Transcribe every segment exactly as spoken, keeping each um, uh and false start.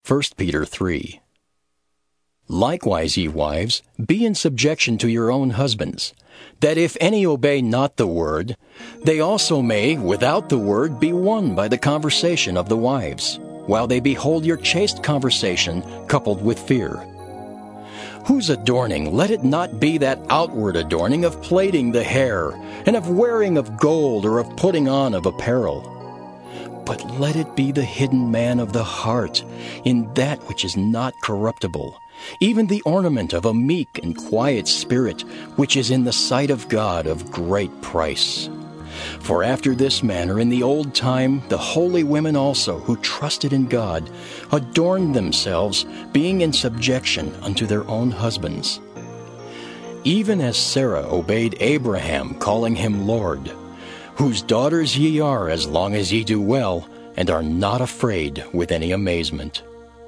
First Peter three. Likewise, ye wives, be in subjection to your own husbands, that if any obey not the word, they also may, without the word, be won by the conversation of the wives, while they behold your chaste conversation coupled with fear. Whose adorning, let it not be that outward adorning of plaiting the hair, and of wearing of gold, or of putting on of apparel. But let it be the hidden man of the heart, in that which is not corruptible, even the ornament of a meek and quiet spirit, which is in the sight of God of great price. For after this manner in the old time the holy women also, who trusted in God, adorned themselves, being in subjection unto their own husbands. Even as Sarah obeyed Abraham, calling him Lord, whose daughters ye are as long as ye do well, and are not afraid with any amazement.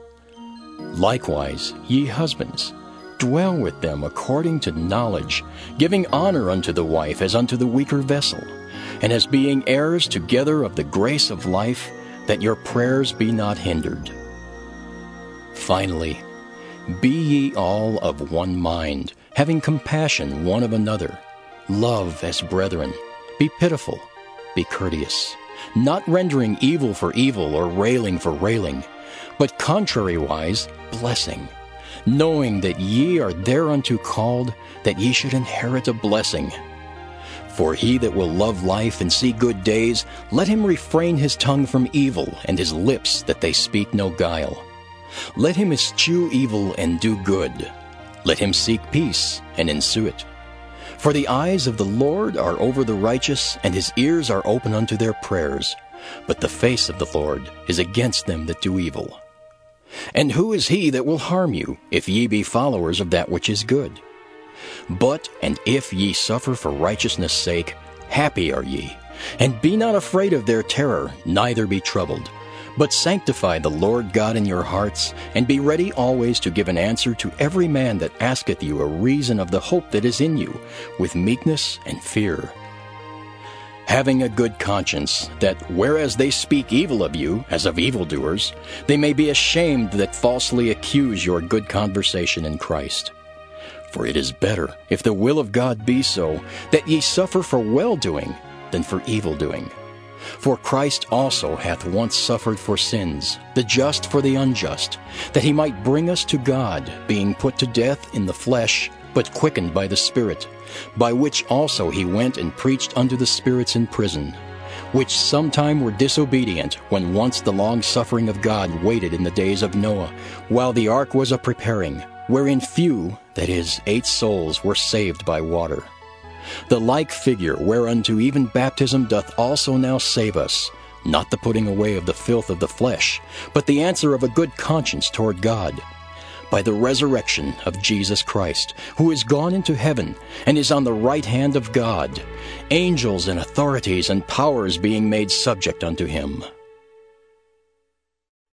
Likewise, ye husbands, dwell with them according to knowledge, giving honor unto the wife as unto the weaker vessel, and as being heirs together of the grace of life, that your prayers be not hindered. Finally, be ye all of one mind, having compassion one of another. Love as brethren. Be pitiful. Be courteous, not rendering evil for evil or railing for railing, but contrariwise blessing, knowing that ye are thereunto called, that ye should inherit a blessing. For he that will love life and see good days, let him refrain his tongue from evil, and his lips that they speak no guile. Let him eschew evil and do good. Let him seek peace and ensue it. For the eyes of the Lord are over the righteous, and his ears are open unto their prayers. But the face of the Lord is against them that do evil. And who is he that will harm you, if ye be followers of that which is good? But, and if ye suffer for righteousness' sake, happy are ye. And be not afraid of their terror, neither be troubled. But sanctify the Lord God in your hearts, and be ready always to give an answer to every man that asketh you a reason of the hope that is in you, with meekness and fear. Having a good conscience, that whereas they speak evil of you, as of evildoers, they may be ashamed that falsely accuse your good conversation in Christ. For it is better, if the will of God be so, that ye suffer for well-doing, than for evil-doing. For Christ also hath once suffered for sins, the just for the unjust, that he might bring us to God, being put to death in the flesh, but quickened by the Spirit, by which also he went and preached unto the spirits in prison, which sometime were disobedient, when once the long-suffering of God waited in the days of Noah, while the ark was a-preparing, wherein few, that is, eight souls, were saved by water. The like figure whereunto even baptism doth also now save us, not the putting away of the filth of the flesh, but the answer of a good conscience toward God, by the resurrection of Jesus Christ, who is gone into heaven, and is on the right hand of God, angels and authorities and powers being made subject unto him.